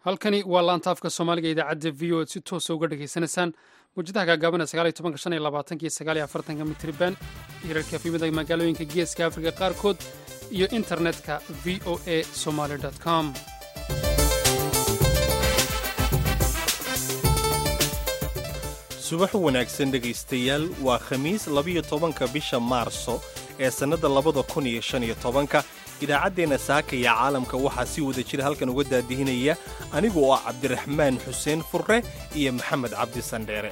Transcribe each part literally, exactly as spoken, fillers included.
halkani waa laanta afka soomaaliga idaacadda v o si toosa uga dhegaysanaysaan mawjadaha gaagaaban sagaal iyo tobanka shan iyo labaatanka iyo sagaal iyo afartanka mitriban hirarka efimada magaalooyinka geeska afrika qaarkood iyo internetka v o a somaly com subax wanaagsan dhegaystayaal waa khamiis labiyo tobanka bisha maarso ee sannadda labada kun iyo shan iyo tobanka idaacaddeenna saaka iyo caalamka waxaa si wada jira halkan uga daadihinaya anigu oo ah cabdiraxmaan xuseen furre iyo maxamed cabdi sandheere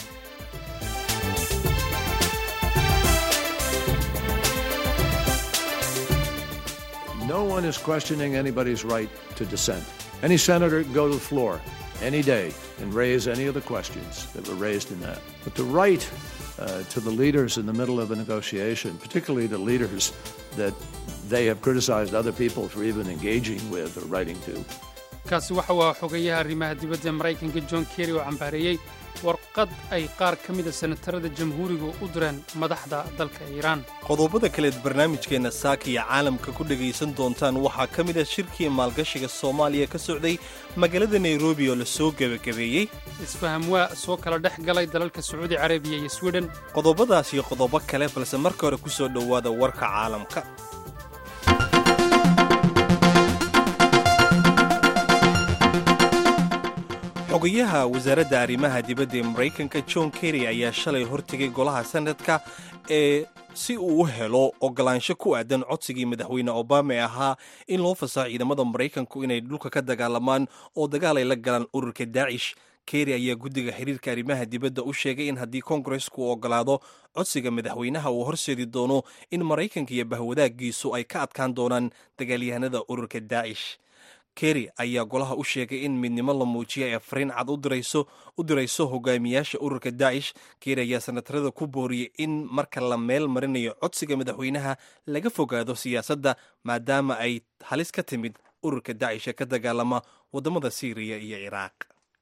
No one is questioning anybody's right to dissent. Any senator can go to the floor any day and raise any of the questions that were raised in that. But the right uh, to the leaders in the middle of a negotiation, particularly the leaders that they have criticized other people for even engaging with or writing to. kaasi waxa waa xogayaha arrimaha dibadda maraykanka John Kerry oo cambaareeyay warqad ay qaar ka mid ah senatarada jamhuuriga u direen madaxda dalka Iiraan. qodobada kale ee barnaamijkeena saaka iyo caalamka ku dhagaysan doontaan waxaa ka mid ah shirkii maalgashiga Soomaaliya ka socday magaalada Nairobi oo la soo gabagabeeyay. isfaham waa soo kala dhex galay dalalka Sacuudi Carabiya iyo Sweden. qodobadaas iyo qodobo kale balse marka hore ku soo dhawaada warka caalamka. xogayaha wasaaradda arrimaha dibadda ee maraykanka John Kerry ayaa shalay hortegay golaha sanadka ee si uu u helo ogolaansho ku aadan codsigii madaxweyne Obama ee ahaa in loo fasaxo ciidamada maraykanku inay dhulka ka dagaalamaan oo dagaal ay la galaan ururka Daesh. Kerry ayaa guddiga xiriirka arrimaha dibadda u sheegay in haddii Congressku uu ogolaado codsiga madaxweynaha uu horseedi doono in maraykanka iyo bahwadaagiisu ay ka adkaan doonaan dagaalyahanada ururka Daesh. Kerry ayaa golaha u sheegay in midnimo la muujiyo ay fariin cad u dirayso u dirayso hogaamiyaasha ururka Daesh. Kerry ayaa senatarada ku booriyay in marka la meel marinayo codsiga madaxweynaha laga fogaado siyaasadda maadaama ay halis ka timid ururka Daesh ee ka dagaalama wadamada Syria iyo Iraq.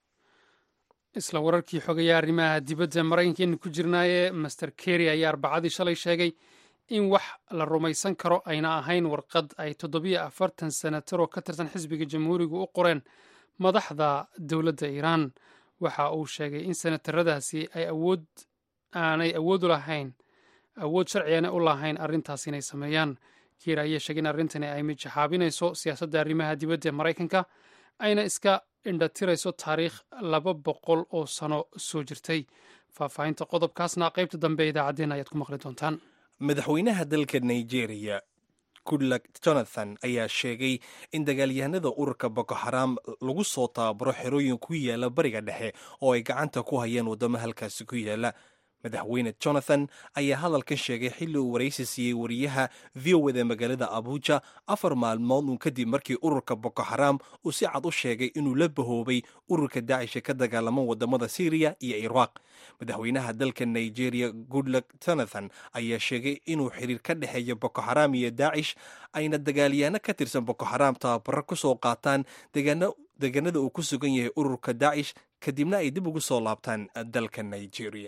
isla wararkii xogayaha arrimaha dibadda maraykanka ku jirnaaye Master Kerry ayaa arbacadii shalay sheegay in wax la rumaysan karo ayna ahayn warqad ay toddobiyo afartan senatar oo ka tirsan xisbiga jamhuuriga u qoreen madaxda dowladda Iiraan. waxa uu sheegay in senataradaasi ay awood aanay awood u lahayn awood sharciyana u lahayn arrintaas inay sameeyaan. Kerry ayaa sheegay in arrintani ay mijaxaabinayso siyaasadda arrimaha dibadda ee maraykanka ayna iska indhatirayso taariikh laba boqol oo sano soo jirtay. faahfaahinta qodobkaasna qaybta dambe idaacaddeenna ayaad ku maqli doontaan. madaxweynaha dalka Nigeria Goodluck Jonathan ayaa sheegay in dagaalyahanada ururka Boko Haram lagu soo taabaro xerooyin ku yaala bariga dhexe oo ay gacanta ku hayeen wadamo halkaasi ku yaala. madaxweyne Jonathan ayaa hadalkan sheegay xilli uu waraysi siiyey wariyaha V O A da magaalada Abuja afar maalmood uun kadib markii ururka Boko Haram uu si cad u sheegay inuu la bahoobay ururka Daesh ka dagaalama wadamada Syria iyo Iraq. madaxweynaha dalka Nigeria Goodluck Jonathan ayaa sheegay inuu xiriir ka dhexeeyo Boko Haram iyo Daesh ayna dagaalyahano ka tirsan Boko Haram tababaro ku soo qaataan deegaanada uu ku sugan yahay ururka Daesh kadibna ay dib ugu soo laabtaan dalka Nigeria.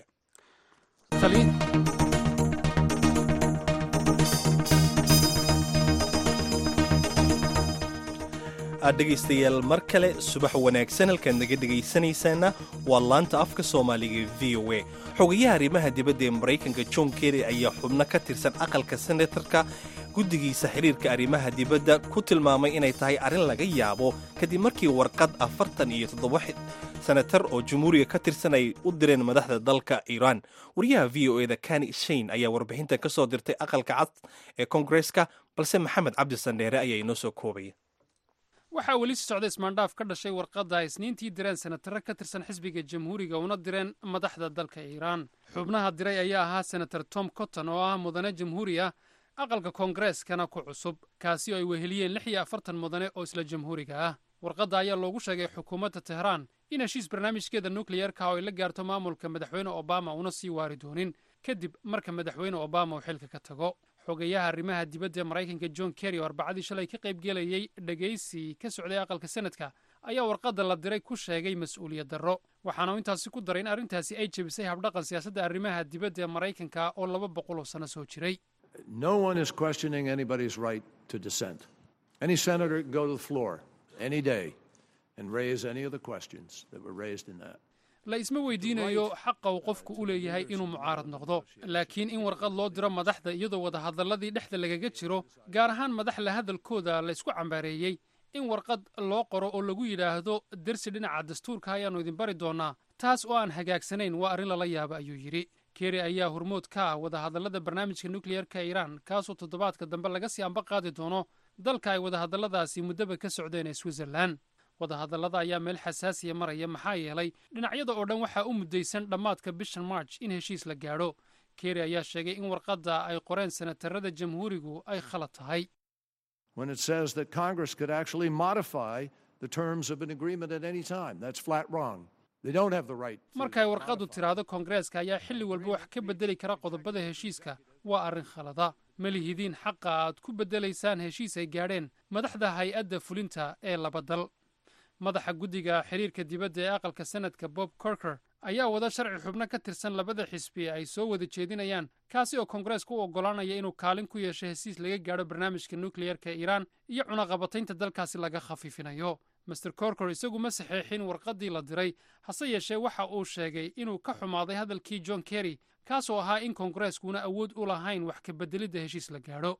dhegaystayaal mar kale subax wanaagsan halkaad naga dhegaysanaysaana waa laanta afka soomaaliga v o a. xogayaha arrimaha dibadda ee maraykanka John Kerry ayaa xubno ka tirsan aqalka senatarka guddigiisa xiriirka arrimaha dibadda ku tilmaamay inay tahay arrin laga yaabo kadib markii warqad afartan iyo toddoba senatar oo jamhuuriga ka tirsan ay u direen madaxda dalka Iiraan. wariyaha V O A da Kani Shane ayaa warbixinta ka soo dirtay aqalka cad ee Kongresska balse Maxamed Cabdi Sandheere ayaa inoo soo koobaya. waxaa weli si socday ismaandhaaf ka dhashay warqadda ay isniintii direen senataro ka tirsan xisbiga jamhuuriga una direen madaxda dalka Iiraan. xubnaha diray ayaa ahaa senator Tom Cotton oo ah mudane jamhuuri ah aqalka Kongareskana ku cusub kaasi oo ay weheliyeen lix iyo afartan mudane oo isla jamhuuriga ah. warqadda ayaa loogu sheegay xukuumadda Tehraan in heshiis barnaamijkeeda nukliyeerka oo ay la gaarto maamulka madaxweyne Obama una sii waari doonin kadib marka madaxweyne Obama uu xilka ka tago. xogayaha arrimaha dibadda ee maraykanka John Kerry oo arbacadii shalay ka qayb gelayay dhagaysi ka socday aqalka sanadka ayaa warqadda la diray ku sheegay mas'uuliyad darro. waxaana uu intaasi ku daray in arrintaasi ay jebisay habdhaqan siyaasadda arrimaha dibadda ee maraykanka oo laba boqol oo sano soo jiray. No one is questioning anybody's right to dissent. Any senator can go to the floor any day and raise any of the questions that were raised in that. la isma weydiinayo xaqa uu qofku u leeyahay inuu mucaarad noqdo laakiin in warqad loo diro madaxda iyadoo wada hadalladii dhexda lagaga jiro gaar ahaan madax la hadalkooda la isku cambaareeyey in warqad loo qoro oo lagu yidhaahdo dersi dhinaca dastuurka ayaannu idin bari doonaa taas oo aan hagaagsanayn waa arrin lala yaaba ayuu yidhi kerry ayaa hormood ka ah wada hadallada barnaamijka nukliyeerka iiraan kaasoo toddobaadka dambe laga sii amba qaadi doono dalka ay wada hadalladaasi muddaba ka socdeen ee switzerland wadahadallada ayaa meel xasaasiya maraya maxaa yeelay dhinacyada oo dhan waxaa u muddaysan dhammaadka bishan march in heshiis la gaadho kerry ayaa sheegay in warqadda ay qoreen senatarada jamhuurigu ay khalad tahay when it says that Congress could actually modify the terms of an agreement at any time. That's flat wrong. They don't have the right. markay warqadu tiraado Koongreeska ayaa xilli walba wax ka bedeli kara qodobada heshiiska waa arrin khalada ma lihidin xaqa aad ku bedelaysaan heshiis ay gaadheen madaxda hay-adda fulinta ee laba dal madaxa guddiga xiriirka dibadda ee aqalka sanadka Bob Corker ayaa wada sharci xubno ka tirsan labada xisbi ay soo wada jeedinayaan kaasi oo Koongreesku u ogolaanaya inuu kaalin ku yeesho heshiis laga gaadho barnaamijka nukliyeerka Iiraan iyo cunaqabataynta dalkaasi laga khafiifinayo mister Corker isagu ma saxeexin warqadii la diray hase yeeshee waxa uu sheegay inuu ka xumaaday hadalkii John Kerry kaasoo ahaa in Koongreeskuna awood u lahayn wax ka bedelidda heshiis la gaadho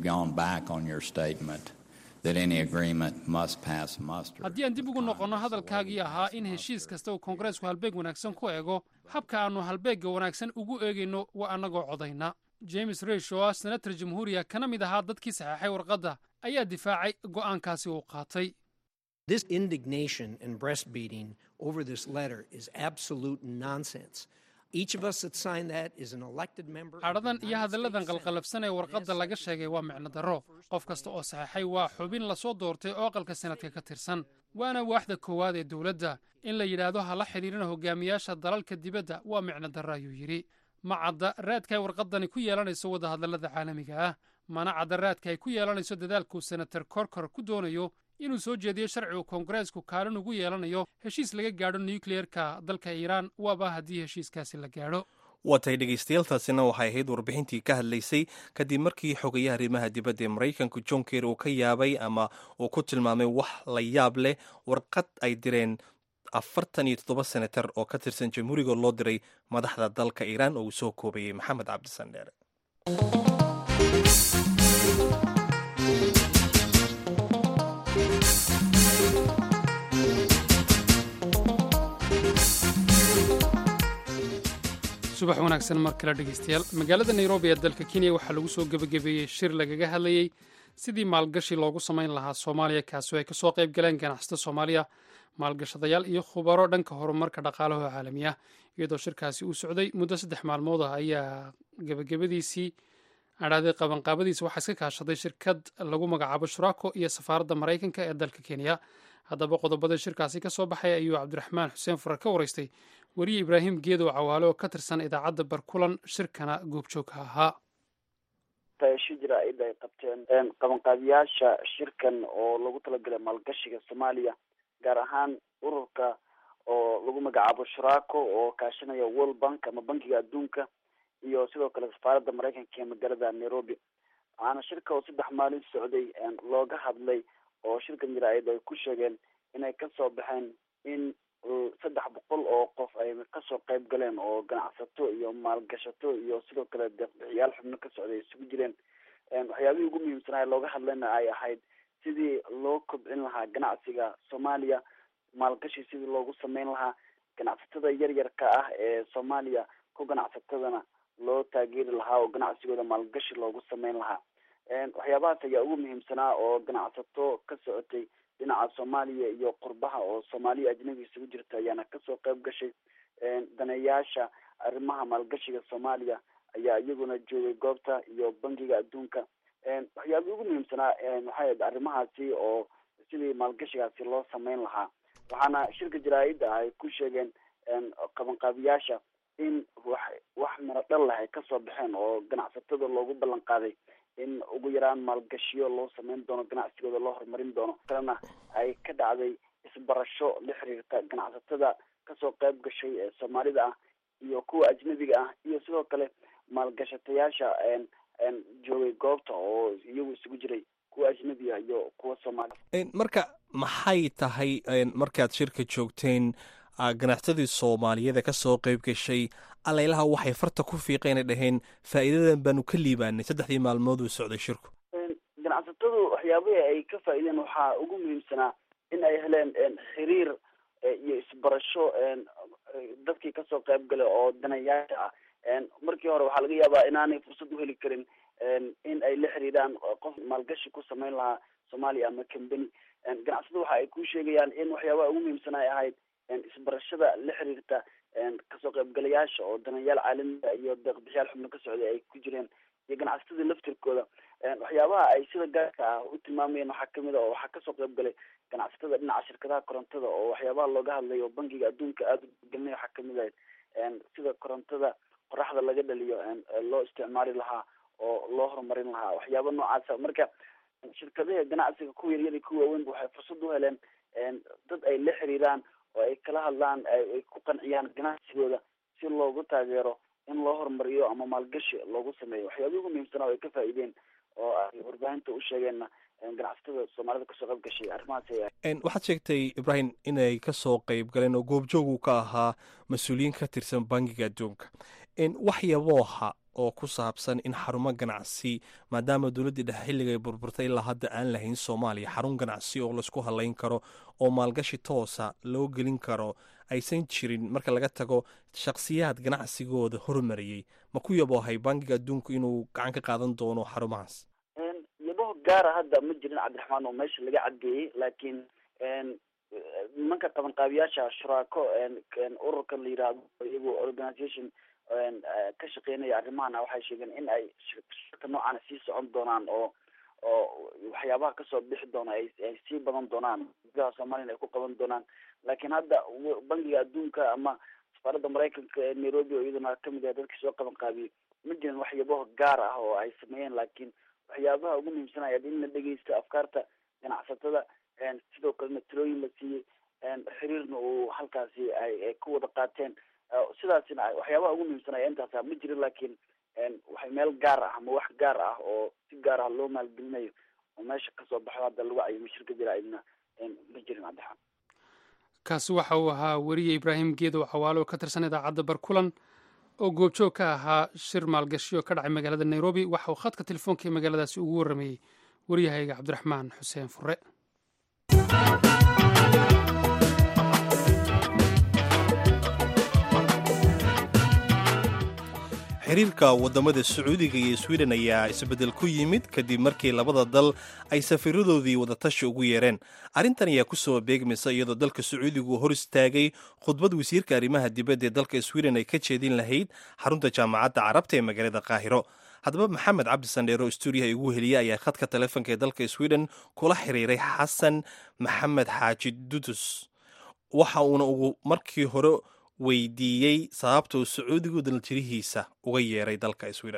haddii aan dib ugu noqonno hadalkaagii ahaa in heshiis kasta uu Koongreesku halbeeg wanaagsan ku eego habka aanu halbeegga wanaagsan ugu eegayno waa annagoo codayna James Risch oo ah senator jamhuuriya kana mid ahaa dadkii saxeexay warqadda ayaa difaacay go'aankaasi uu qaatay This indignation and breastbeating over this letter is absolute nonsense. Each of us that signed that is an elected member. Aradan iyo hadalladan qalqalabsan ee warqadda laga sheegay waa micno darro. Qof kasta oo saxeexay waa xubin la soo doortay oo aqalka sanadka ka tirsan. Waana waaxda koowaad ee dawladda in la yiraahdo hala xiriirina hogaamiyaasha dalalka dibadda waa micno darro ayuu yiri. Ma cadda raadka warqaddani ku yeelanayso wada hadallada caalamiga ah. Mana cadda raadka ay ku yeelanayso dadaalku senator Corker ku doonayo inuu soo jeediyo sharci uu Koongreesku kaalin ugu yeelanayo heshiis laga gaadho nukliyeerka dalka Iiraan waaba haddii heshiiskaasi la gaadho watay dhegeystayaashaasina waxay ahayd warbixintii ka hadlaysay kadib markii xogayaha arrimaha dibadda ee Mareykanku John Kerry uu ka yaabay ama uu ku tilmaamay wax la yaab leh warqad ay direen afartan iyo toddoba senatar oo ka tirsan jamhuuriga loo diray madaxda dalka Iiraan oo uu soo koobayay Maxamed Cabdi Sandheere subax wanaagsan mar kale dhegeystayaal magaalada Nairobi ee dalka Kenya waxaa lagu soo gabagabeeyay shir lagaga hadlayay sidii maalgashi loogu samayn lahaa Soomaaliya kaasoo ay ka soo qayb galeen ganacsato Soomaaliya maalgashadayaal iyo khubaro dhanka horumarka dhaqaalaha caalamiga iyadoo shirkaasi uu socday muddo saddex maalmood ah ayaa gabagabadiisii adaaday qabanqaabadiisa waxaa iska kaashaday shirkad lagu magacaabo Shuraako iyo safaaradda Mareykanka ee dalka Kenya haddaba qodobada shirkaasi ka soo baxay ayuu Cabdiraxmaan Xuseen Furar ka wareystay wariye Ibraahim Geedo Cawaale oo ka tirsan idaacadda Barkulan shirkana goobjoog ka ahaa shijira ay qabteen qabanqaabiyaasha shirkan oo lagu talagalay maalgashiga Soomaaliya gaar ahaan ururka oo lagu magacaabo Shuraako oo kaashanaya World Bank ama bankiga adduunka iyo sidoo kale safaaradda Mareykanka ee magaalada Nairobi ana shirka oo saddex maalin socday looga hadlay oo shirkan jiraayad ay ku sheegeen inay ka soo baxeen in saddex boqol oo qof ay ka soo qayb galeen oo ganacsato iyo maalgashato iyo sidoo kale deeqbixiyaal xubno ka socday isugu jireen waxyaabihii ugu muhiimsanaa looga hadlayna ay ahayd sidii loo kobcin lahaa ganacsiga Soomaaliya maalgashi sidii loogu sameyn lahaa ganacsatada yaryarka ah ee Soomaaliya ku ganacsatadana loo taageeri lahaa oo ganacsigooda maalgashi loogu sameyn lahaa waxyaabahaas ayaa ugu muhiimsanaa oo ganacsato ka socotay dhinaca Soomaaliya iyo qurbaha oo Soomaaliya ajnabi isugu jirta ayaana kasoo qayb gashay daneeyaasha arrimaha maalgashiga Soomaaliya ayaa iyaguna joogay goobta iyo bankiga adduunka waxyaabihii ugu muhiimsanaa waxay arrimahaasi oo sidii maalgashigaasi loo sameyn lahaa waxaana shirka jaraa'idda ay ku sheegeen qabanqaabiyaasha in wax wax miro dhal leh ay kasoo baxeen oo ganacsatada loogu ballan qaaday in ugu yaraan maalgashiyo loo sameyn doono ganacsigooda loo horumarin doono kalena ay ka dhacday isbarasho la xiriirta ganacsatada kasoo qayb gashay ee Soomaalida ah iyo kuwa ajnabiga ah iyo sidoo kale maalgashatayaasha joogay goobta oo iyagu isugu jiray kuwa ajnabiga iyo kuwa soomaaliya. marka maxay tahay markaad shirka joogteen ganacsadii soomaaliyeed ka soo qayb gashay aleylaha waxay farta ku fiiqeen ay dhaheen faa'iidadan baanu ka liibaanay saddexdii maalmood uu socday shirku? ganacsatadu waxyaabihii ay ka faa'iideen waxaa ugu muhiimsanaa in ay heleen xiriir iyo isbarasho dadkii kasoo qayb galay oo danayaasha ah. markii hore waxaa laga yaabaa inaanay fursad u heli karin in ay la xiriiraan qof maalgashi ku samayn lahaa soomaaliya ama company. ganacsatadu waxa ay ku sheegayaan in waxyaabaha ugu muhiimsan ay ahayd isbarashada la xiriirta kasoo qaybgalayaasha oo danayaal caalamiga iyo deeqbixiyaal xubno ka socday ay ku jireen iyo ganacsatada laftirkooda. waxyaabaha ay sida gaarka ah u tilmaamayeen waxaa kamid a oo waxaa kasoo qayb galay ganacsatada dhinaca shirkadaha korontada oo waxyaabaha looga hadlayo bangiga adduunka aada u gelnay waxaa kamid ahayd sida korontada qoraxda laga dhaliyo loo isticmaali lahaa oo loo horumarin lahaa waxyaaba noocaasa. marka shirkadaha ganacsiga kuwa yaryar iyo kuwa waaweynba waxay fursad u heleen dad ay la xiriiraan oo ay kala hadlaan ay ku qanciyaan ganacsigooda si loogu taageero in loo horumariyo ama maalgashi loogu sameeyo. waxyaabihi ugu muhiimsanaa ay ka faa'iideen oo ay warbaahinta u sheegeenna ganacsatada soomaalida kasoo qayb gashay arrimahaas. waxaad sheegtay ibrahim inay kasoo qayb galeen oo goobjoogu ka ahaa mas-uuliyiin ka tirsan bangiga adduunka. wax yabooha oo ku saabsan in xarumo ganacsi maadaama dowladdii dhexe xilligay burburtay ilaa hadda aan lahayn soomaaliya xarun ganacsi oo laisku halayn karo oo maalgashi toosa loo gelin karo aysan jirin marka laga tago shakhsiyaad ganacsigooda horumariyey, ma ku yaboohay bangiga adduunku inuu gacan ka qaadan doono xarumahaas? yaboh gaara hadda ma jirin cabdiraxmaan oo meesha laga caddeeyey, laakiin nimanka qabanqaabiyaasha shuraako ururkan la yihahdo iyago organisation ka shaqeynaya arrimahana waxay sheegeen in ay shirka noocaana sii socon doonaan oo oo waxyaabaha kasoo bixi doona ay ay sii badan doonaan gudaha soomaaliyana ay ku qaban doonaan. laakiin hadda bangiga adduunka ama safaaradda maraykanka ee nairobi oo iyaduna kamid ah dadkii soo qaban qaabiyey ma jirin waxyaabaha gaar ah oo ay sameeyeen, laakiin waxyaabaha ugu muhiimsanaya in la dhegeysto afkaarta ganacsatada, sidoo kalena talooyin la siiyey, xiriirna uu halkaasi ay ku wada qaateen. sidaasina waxyaabaha ugu muhiimsanaya intaasa ma jirin, laakiin waxay meel gaar ah ama wax gaar ah oo si gaar ah loo maalgelinayo oo meesha kasoo baxo hadda lagu cayimo shirka jaraa'idna ma jirin. cabdixaan kaasi waxa uu ahaa weriye ibraahim geedow xawaale oo ka tirsan idaacadda barkulan oo goobjoog ka ahaa shir maalgashi oo ka dhacay magaalada nairobi. waxa uu khadka telefoonka ee magaaladaasi ugu warramayey waryahayga cabdiraxmaan xuseen fure. xiriirka wadamada sacuudiga iyo sweden ayaa isbedel ku yimid kadib markii labada dal ay safiiradoodii wadatashi ugu yeereen. arrintan ayaa kusoo beegmaysa iyadoo dalka sacuudigu hor istaagay khudbad wasiirka arrimaha dibadda ee dalka sweden ay ka jeedin lahayd xarunta jaamacadda carabta ee magaalada qaahiro. haddaba maxamed cabdi sandheero stuudiyaha igu heliye ayaa khadka telefoonka ee dalka sweden kula xiriiray xasan maxamed xaaji dudus, waxa uuna ugu markii hore weydiiyey sababta uu sacuudigu daljirihiisa uga yeeray dalka sweden.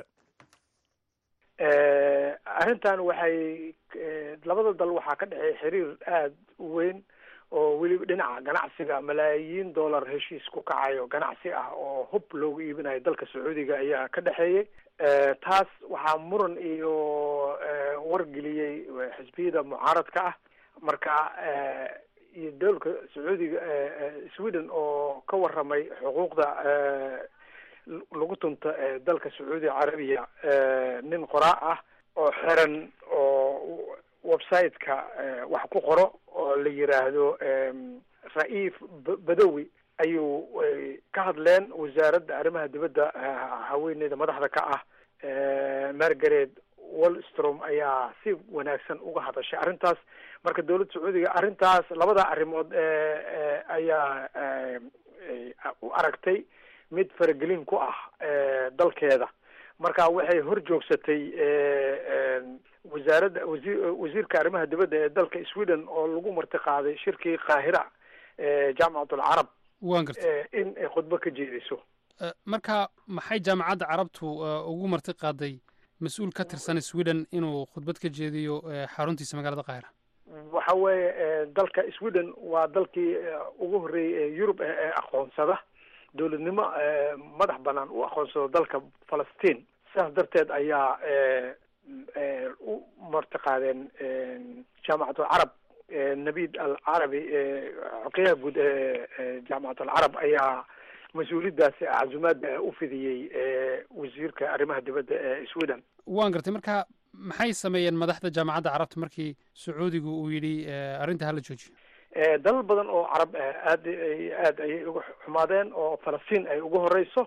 arrintan waxay labada dal waxaa ka dhexeey xiriir aada u weyn oo weliba dhinaca ganacsiga malaayiin dollar heshiis ku kacayo ganacsi ah oo hub loogu iibinayo dalka sacuudiga ayaa ka dhexeeyey. taas waxaa muran iyo wargeliyey xisbiyada mucaaradka ah. marka iyo dowlka sacuudiga sweden oo ka waramay xuquuqda lagu tunta dalka sacuudi carabiya, nin qoraa ah oo xiran oo website-ka wax ku qoro oo la yiraahdo ra'iif badawi ayuu ka hadleen wasaaradda arrimaha dibadda haweeneyda madaxda ka ah margaret wallstrom ayaa si wanaagsan uga hadashay arrintaas. marka dowladda sacuudiga arrintaas labada arrimood ayaa u aragtay mid faragelin ku ah dalkeeda. marka waxay hor joogsatay wasaaradda wasi wasiirka arrimaha dibadda ee dalka sweden oo lagu marti qaaday shirkii qaahira jaamacatul carab in ay khudbo ka jeediso. marka maxay jaamacadda carabtu ugu marti qaaday mas-uul ka tirsan sweden inuu khudbad ka jeediyo xaruntiisa magaalada qaahira? waxa weeye dalka sweden waa dalkii ugu horreeyey ee yurub ee aqoonsada dowladnimo madax banaan u aqoonsado dalka falastiin. sidaas darteed ayaa u martiqaadeen jaamacat alcarab nabiid alcarabi xogeyaha guud ee jaamacat alcarab ayaa mas-uuliyaddaasi casumaadda u fidiyey wasiirka arrimaha dibadda ee sweden. waan gartay marka maxay sameeyeen madaxda jaamacadda carabta markii sacuudigu uu yidhi arrinta hala joojiyo? dalal badan oo carab aad aad ayay uga xumaadeen oo falastiin ay ugu horeyso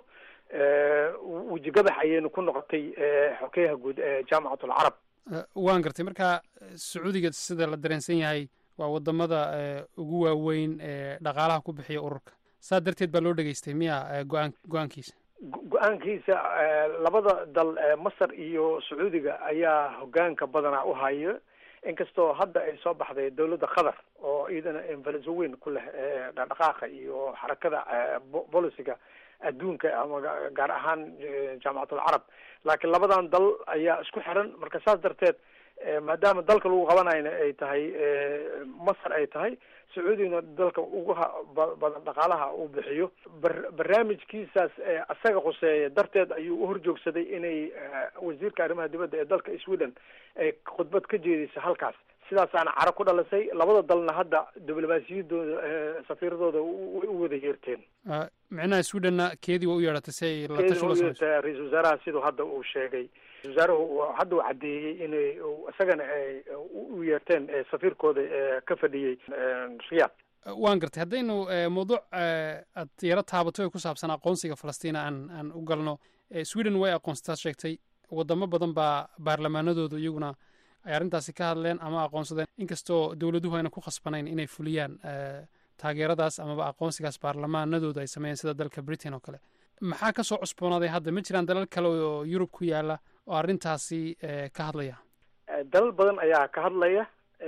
wejigabax ayayna ku noqotay xogeyaha guud ee jaamacat alcarab. waan gartay marka sacuudiga sida la dareensan yahay waa wadamada ugu waaweyn ee dhaqaalaha ku bixiya ururka, saa darteed baa loo dhegaystay miya go-aan go-aankiisa? go-aankiisa labada dal masar iyo sacuudiga ayaa hogaanka badanaa u hayo, inkastoo hadda ay soo baxday dawladda qatar oo iyadana influenso weyn ku leh dhaqdhaqaaqa iyo xarakada bolisiga adduunka ama gaar ahaan jaamacat alcarab. laakiin labadan dal ayaa isku xiran, marka saas darteed maadaama dalka lagu qabanayna ay tahay masar ay tahay, sacuudigna dalka ugu badan dhaqaalaha uu bixiyo, barnaamijkiisaas asaga khuseeya darteed ayuu u horjoogsaday inay wasiirka arrimaha dibadda ee dalka sweden ay khudbad ka jeedisa halkaas. sidaasaana caro ku dhalisay. labada dalna hadda diblomaasiyadooda safiiradooda way u wada yeerteen. micnaha swedenna keedii waa u yeedhatay si ay la tasho la samayso. ra-iisul wasaaraha siduu hadda uu sheegay, ra-isul wasaaruhu hadda uu caddeeyey inay isagana ay u yeerteen safiirkooda ka fadhiyey riyaad. waan gartay. haddaynu mawduuc aad yaro taabato ee ku saabsan aqoonsiga falastiina aan aan u galno, sweden way aqoonsataa sheegtay, wadamo badan baa baarlamaanadooda iyaguna ay arrintaasi ka hadleen ama aqoonsadeen, inkastoo dowladuhu ayna ku khasbanayn inay fuliyaan taageeradaas amaba aqoonsigaas baarlamaanadooda ay sameeyeen sida dalka britain oo kale. maxaa kasoo cusboonaaday hadda? ma jiraan dalal kale oo yurub ku yaala oo arrintaasi ka hadlaya? dalal badan ayaa ka hadlaya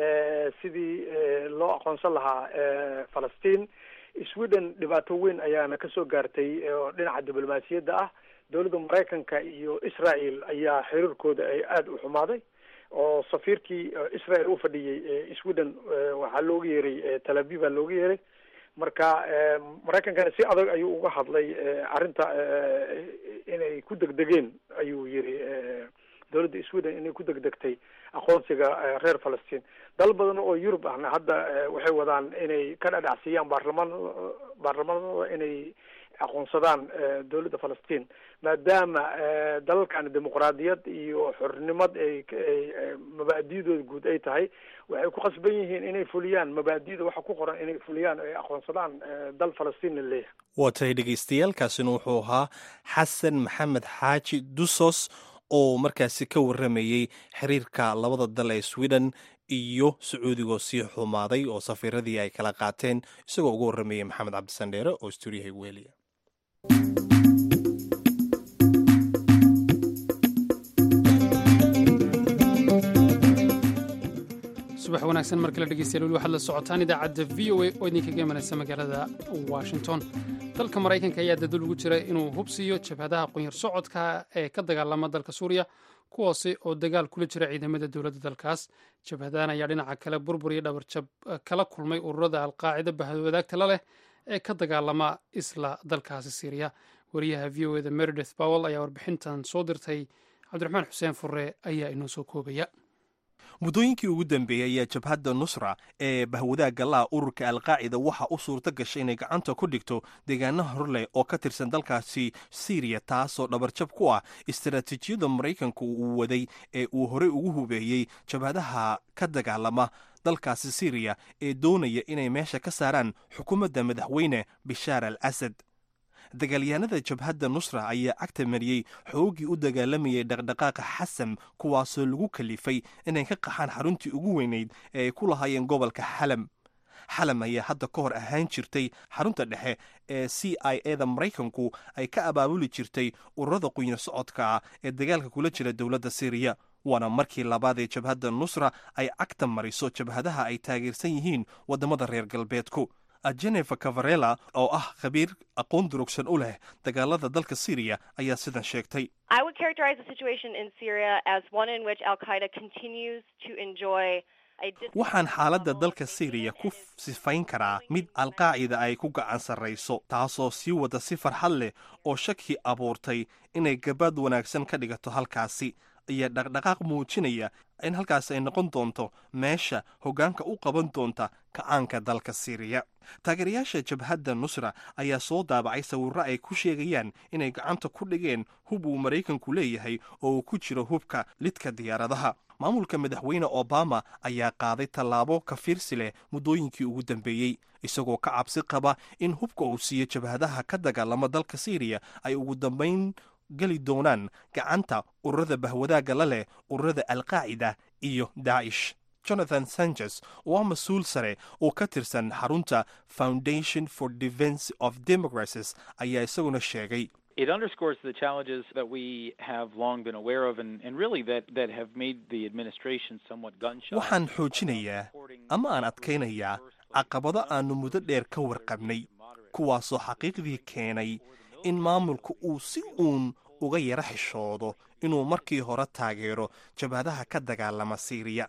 sidii loo aqoonsan lahaa falastiin. sweden dhibaato weyn ayaana kasoo gaartay oo dhinaca diblomaasiyadda ah. dowladda maraykanka iyo israel ayaa xiriirkooda ay aada u xumaaday, oo safiirkii israel u fadhiyey sweden waxaa looga yeeray tel aviv baa looga yeeray. marka maraykankana si adag ayuu uga hadlay arrinta inay ku degdegeen, ayuu yiri dowladda sweden inay ku degdegtay aqoonsiga reer falastiin. dal badan oo yurub ahna hadda waxay wadaan inay ka dhadhacsiiyaan baarlamaan baarlamaanadooda inay aqoonsadaan dowladda falastiin, maadaama dalalkan dimuqraadiyad iyo xornimad ay mabaadidooda guud ay tahay. waxay ku qasban yihiin inay fuliyaan mabaadida waxa ku qoran inay fuliyaan ay aqoonsadaan dal falastiin la leeyahay. waa tahay dhegeystayaal, kaasina wuxuu ahaa xasan maxamed xaaji dusos oo markaasi ka warramayey xiriirka labada dal ee sweden iyo sacuudigoo sii xumaaday oo safiiradii ay kala qaateen, isagoo uga warramayey maxamed cabdisandheere oo stuuriyaha weliya. subax wanaagsan mar kale dhegeystayaal, weli waxaad la socotaan idaacadda v o a oo idinkaga imanaysa magaalada washington. dalka maraykanka ayaa dadaal ugu jira inuu hubsiiyo jabhadaha qunyar socodka ee ka dagaalama dalka suuriya, kuwaasi oo dagaal kula jira ciidamada dowladda dalkaas. jabhadahan ayaa dhinaca kale burbur iyo dhabarjab kala kulmay ururada alqaacida bahwadaagta la leh ee ka dagaalama isla dalkaasi syriya. wariyaha v o eda meredith powell ayaa warbixintan soo dirtay. cabdiraxmaan xuseen furre ayaa inoo soo koobaya. muddooyinkii ugu dambeeyey ayaa jabhadda nusra ee bahwadaagga laha ururka alqaacida waxa u suurto gashay inay gacanta ku dhigto deegaano horleh oo ka tirsan dalkaasi syriya, taasoo dhabarjab ku ah istaraatiijiyada maraykanku uu waday ee uu horey ugu hubeeyey jabhadaha ka dagaalama dalkaasi syriya ee doonaya inay meesha ka saaraan xukuumadda madaxweyne bishaar al asad. dagaalyahanada jabhadda nusra ayaa cagta mariyey xoogii u dagaalamayay dhaqdhaqaaqa xasam, kuwaasoo lagu kalifay inay ka qaxaan xaruntii ugu weynayd ee ay ku lahaayeen gobolka xalam. xalam ayaa hadda ka hor ahaan jirtay xarunta dhexe ee c i a da maraykanku ay ka abaabuli jirtay ururada qunyar socodka ah ee dagaalka kula jira dowladda syriya. waana markii labaad ee jabhadda nusra ay cagta mariso jabhadaha ay taageersan yihiin waddamada reer galbeedku. jennifer cavarella oo ah khabiir aqoon durugsan u leh dagaalada dalka syriya ayaa sidan sheegtay. I would characterize the situation in Syria as one in which Al-Qaeda continues to enjoy waxaan xaaladda dalka syriya ku sifayn karaa mid alqaacida ay ku gacan sarrayso, taasoo sii wada si farxad leh oo shaki abuurtay inay gabaad wanaagsan ka dhigato halkaasi. ayaa dhaqdhaqaaq muujinaya in halkaas ay noqon doonto meesha hoggaanka u qaban doonta kacaanka dalka siiriya. taageerayaasha jabhadda nusra ayaa soo daabacay sawirro ay ku sheegayaan inay gacanta ku dhigeen hub uu maraykanku leeyahay oo uu ku jiro hubka lidka diyaaradaha. maamulka madaxweyne obama ayaa qaaday tallaabo ka fiirsi leh muddooyinkii ugu dambeeyey, isagoo ka cabsi qaba in hubka uu siiyo jabhadaha ka dagaalama dalka siiriya ay ugu dambayn geli doonaan gacanta ururada bahwadaagga la leh ururada alqaacida iyo daacish. jonathan sanchez oo ah mas-uul sare oo ka tirsan xarunta foundation for defense of democracies ayaa isaguna sheegay It underscores the challenges that we have long been aware of and, and really that, that have made the administration somewhat gun-shy. waxaan xoojinayaa ama aan adkaynayaa caqabado aannu muddo dheer ka warqabnay, kuwaasoo xaqiiqdii keenay in maamulku uu si uun uga yara xishoodo inuu markii hore taageero jabhadaha ka dagaalama siiriya.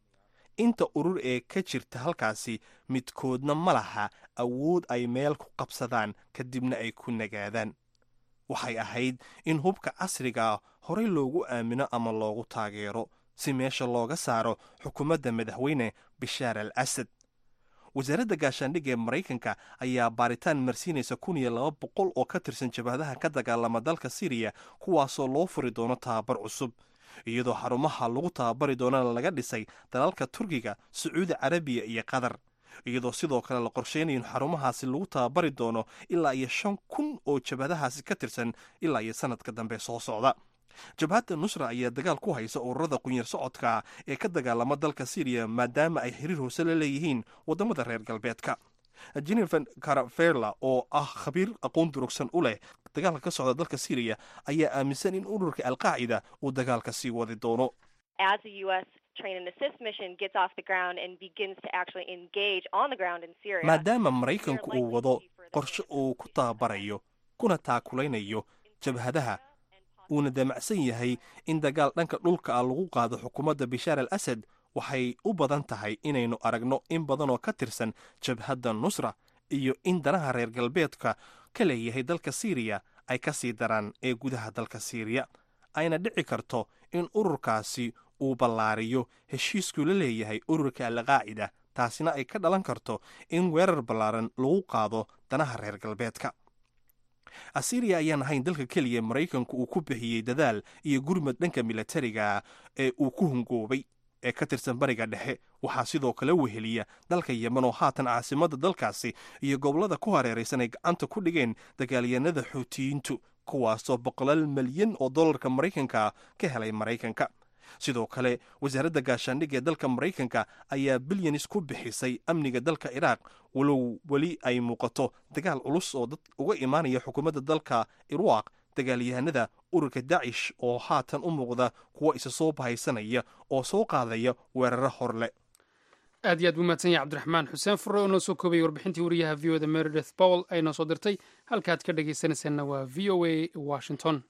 inta urur ee ka jirta halkaasi midkoodna ma laha awood ay meel ku qabsadaan kadibna ay ku nagaadaan. waxay ahayd in hubka casriga horey loogu aamino ama loogu taageero si meesha looga saaro xukuumadda madaxweyne bishaar al asad. wasaaradda gaashaandhigga ee maraykanka ayaa baaritaan marsiinaysa kun iyo laba boqol oo ka tirsan jabhadaha ka dagaalama dalka siiriya, kuwaasoo loo furi doono tababar cusub, iyadoo xarumaha lagu tababari doonana laga dhisay dalalka turkiga, sacuudi carabiya iyo qatar, iyadoo sidoo kale la qorsheynayo in xarumahaasi lagu tababari doono ilaa iyo shan kun oo jabhadahaasi ka tirsan ilaa iyo sanadka dambe soo socda. jabhadda nusra ayaa dagaal ku haysa ururada qunyar socodka ee ka dagaalama dalka siiriya maadaama ay xiriir hoose la leeyihiin waddamada reer galbeedka. jennifer caraferla oo ah khabiir aqoon durugsan u leh dagaalka ka socda dalka siiriya ayaa aaminsan in ururka alqaacida uu dagaalka sii wadi doono. As the U S train and assist mission gets off the ground and begins to actually engage on the ground in Syria. maadaama maraykanku uu wado qorshe uu ku tababarayo kuna taakulaynayo jabhadaha, uuna damacsan yahay in dagaal dhanka dhulka ah lagu qaado xukuumadda bishaar al asad, waxay u badan tahay inaynu aragno in badan oo ka tirsan jabhadda nusra iyo in danaha reer galbeedka ka leeyahay dalka siiriya ay ka sii daraan ee gudaha dalka siiriya, ayna dhici karto in ururkaasi uu ballaariyo heshiiskuu la leeyahay ururka alqaacida, taasina ay ka dhalan karto in weerar ballaaran lagu qaado danaha reer galbeedka. asiiriya ayaan ahayn dalka keliya maraykanku uu ku bixiyey dadaal iyo gurmad dhanka militariga ee uu ku hungoobay ee ka tirsan bariga dhexe. waxaa sidoo kale weheliya dalka yemen oo haatan caasimadda dalkaasi iyo gobollada ku hareeraysan ay gacanta ku dhigeen dagaalyahanada xuutiyiintu, kuwaasoo boqolaal malyan oo dollarka maraykanka ka helay maraykanka. sidoo kale wasaaradda gaashaandhigga ee dalka maraykanka ayaa bilyanis ku bixisay amniga dalka iraaq, walow weli ay muuqato dagaal culus oo dad uga imaanaya xukuumadda dalka iraq dagaalyahanada ururka daacish oo haatan u muuqda kuwa isa soo bahaysanaya oo soo qaadaya weeraro horle. aad iyo aad buu mahadsan yahay cabdiraxmaan xuseen furre oo noo soo koobay warbixintii wariyaha v o da meredith powell ay noo soo dirtay. halkaad ka dhegaysanaysaanna waa v o a washington.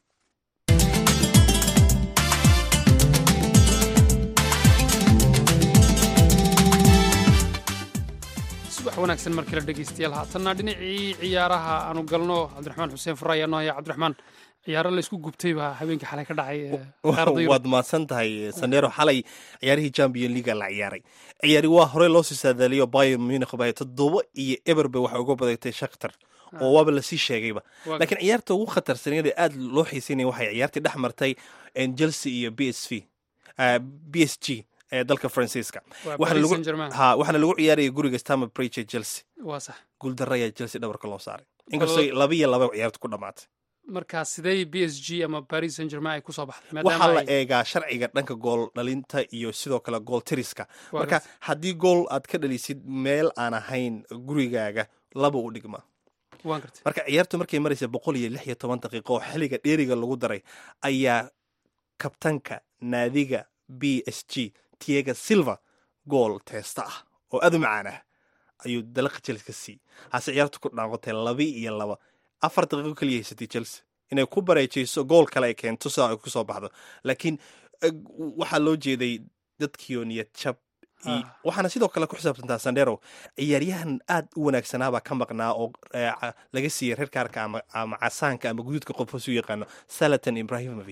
subax wanaagsan mar kale dhegaystayaal, haatanna dhinacii ciyaaraha aanu galno. cabdiraxmaan xuseen furre ayaa noo haya. cabdiraxmaan, ciyaaro laysku gubtay baa habeenkii xalay ka dhacay. waad mahadsan tahay sandero. xalay ciyaarihii champion leaga la ciyaaray. ciyaari waa horey loo sii saadaaliyo bayern munich bay toddoba iyo eberbe waxay uga badatay shakhtar oo waaba lasii sheegayba. laakiin ciyaarta ugu khatarsaneed ee aad loo xiisaynaya waxay ciyaartii dhex martay chelsea iyo b s v b s g ee dalka faransiiska. waxaana lagu ciyaaraya guriga stamford bridge ee chelsea. guuldarra ayaa chelsea dhabarka loo saaray, inkastoo laba iyo laba ciyaartu ku dhammaatay. markaa sidee b s g ama paris saint germain ay kusoo baxday? waxaa la eegaa sharciga dhanka gool dhalinta iyo sidoo kale gool tiriska. marka haddii gool aad ka dhalisid meel aan ahayn gurigaaga, laba u dhigma. marka ciyaartu markay maraysa boqol iyo lix iyo toban daqiiqo oo xiliga dheeriga lagu daray ayaa kabtanka naadiga b s g tiaga silva gool teesta ah oo aad u macaan ah ayuu dalaqa chelsea ka siiyey. hase ciyaartu ku dhaaqotay laba iyo laba. afar daqiiqo kaliya haysatay chelsea inay ku bareejayso gool kale ay keento sidaa ay ku soo baxdo, laakiin waxaa loo jeeday dadkiio niyad jab. waxaana sidoo kale ku xisaabtantaa sandero ciyaaryahan aad u wanaagsanaabaa ka maqnaa oo laga siiyey reer kaarka ama casaanka ama guduudka qof hoos u yaqaano salatan ibrahimovic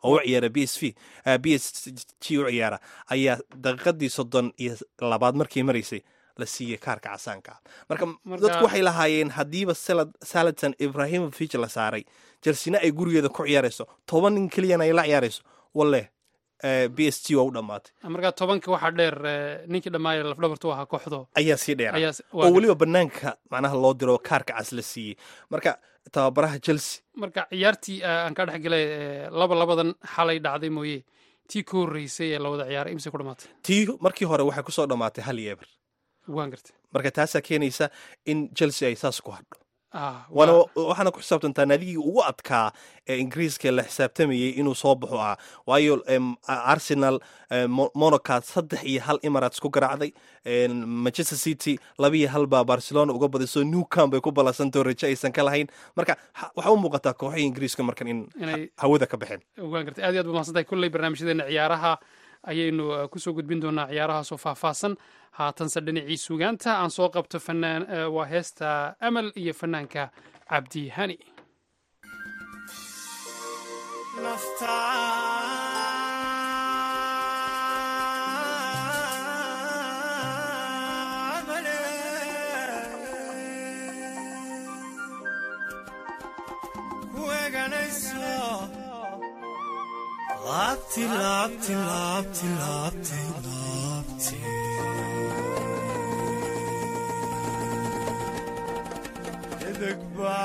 oo u ciyaara b s v b s g u ciyaara ayaa daqiiqadii soddon iyo labaad markii maraysay la siiyey kaarka casaanka marka dadku waxay lahaayeen haddiiba Zlatan Ibrahimovic la saaray Chelsea ay gurigeeda ku ciyaarayso toban nin keliyana ay la ciyaarayso walle b s g waa u dhammaatay marka tobanka waxaa dheer ninkii dhammaaya lafdhabartu ahaa kooxdo ayaa sii dheera oo weliba banaanka macnaha loo diro kaarka cas la siiyey marka tababaraha Chelsea marka ciyaartii aan ka dhex galay laba labadan xalay dhacday mooyee tii ka horreysay ee la wada ciyaaray imse ku dhammaatay tii markii hore waxay ku soo dhammaatay hal iyo eber waan gartay marka taasaa keenaysa in Chelsea ay saas ku hadho waana waxaana ku xisaabtantaa naadigii ugu adkaa ee ingiriiska la xisaabtamayay inuu soo baxo ah waayo Arsenal Monaco saddex iyo hal Emirates ku garaacday Manchester City laba iyo hal baa Barcelona uga badisoo Nou Camp bay ku balasantoo rajo aysan ka lahayn marka waxa u muuqataa kooxihii ingiriiska markan in hawada ka baxeen waan gartay aad iyo aad baa mahadsantahay kulley barnaamijyadeena ciyaaraha ayaynu kusoo gudbin doonaa ciyaarahaasoo faahfaahsan haatanse dhinacii sugaanta aan soo qabto fanaan waa heesta amal iyo fanaanka cabdi hani Lapti, lapti, lapti, lapti, lapti. Edek ba.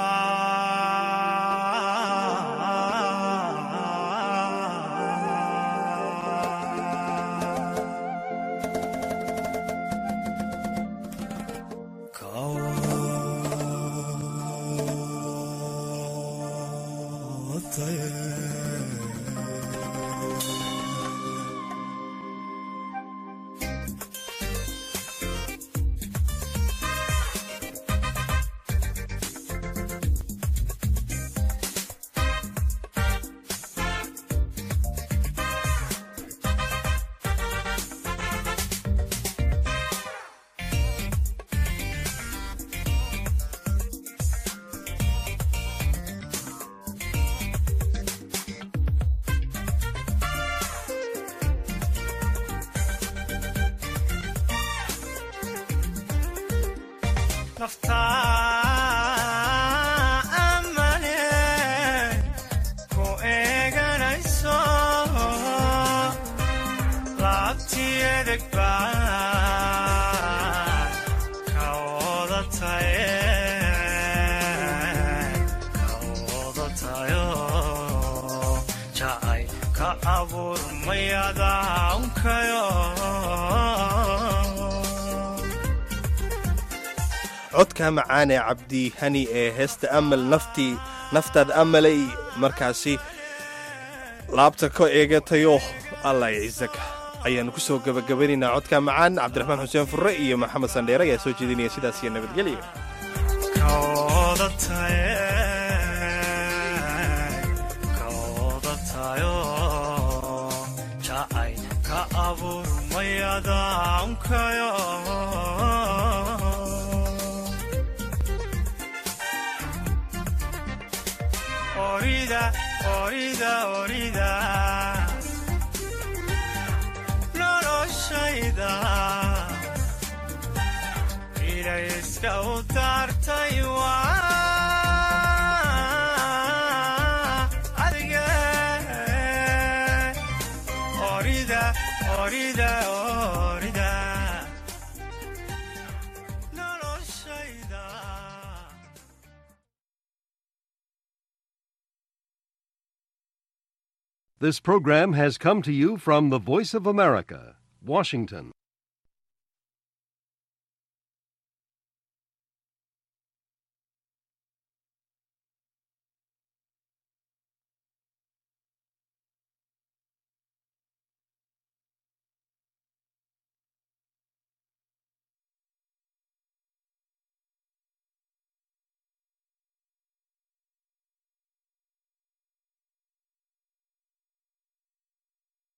codka macaan ee cabdi hani ee heesta amal naftii naftaad amalay markaasi laabta ka eegatayo allah ciisaka ayaanu ku soo gabagabanaynaa codka macaan cabdiraxmaan xuseen furre iyo maxamed sandheere ayaa soo jeedinaya sidaas iyo nabadgelyo Orida, orida, orida. Noloshayda ila iska utartay waa adiga. Orida, orida, orida. Noloshayda. This program has come to you from the Voice of America, Washington.